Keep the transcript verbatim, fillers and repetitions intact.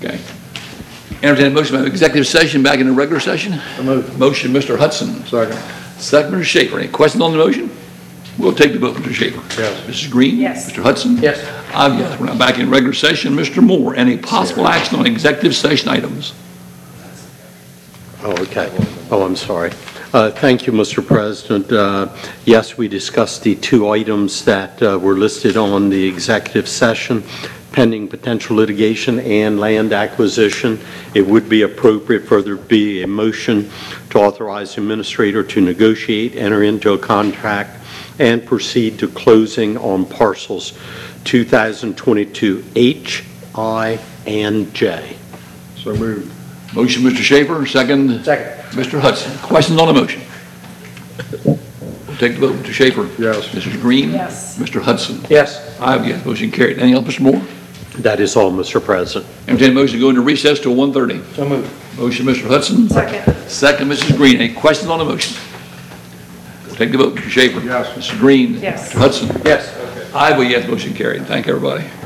Okay. Entertain a motion to executive session back in the regular session. So moved. Motion, Mister Hudson. Second. Second, Mister Schaefer. Any questions on the motion? We'll take the vote, Mister Schaefer. Yes. Missus Green? Yes. Mister Hudson? Yes. I'm yes. We're now back in regular session. Mister Moore, any possible action on executive session items? Oh, okay. Oh, I'm sorry. Uh, Thank you, Mister President. Uh, Yes, we discussed the two items that uh, were listed on the executive session, pending potential litigation and land acquisition. It would be appropriate for there to be a motion to authorize the administrator to negotiate, enter into a contract, and proceed to closing on parcels two thousand twenty-two H, I, and J. So moved. Motion, Mister Schaefer. Second, Second. Mister Hudson. Questions on the motion? We'll take the vote. Mister Schaefer? Yes. Missus Green? Yes. Mister Hudson? Yes. I have yes. Motion carried. Anything else, Mister Moore? That is all, Mister President. Entertain a motion to go into recess till one thirty. So moved. Motion, Mister Hudson. Second. Second, Missus Green. Any questions on the motion? We'll take the vote. Mister Schaefer? Yes. Mister Green? Yes. Mister Hudson? Yes. I have a yes. Motion carried. Thank everybody.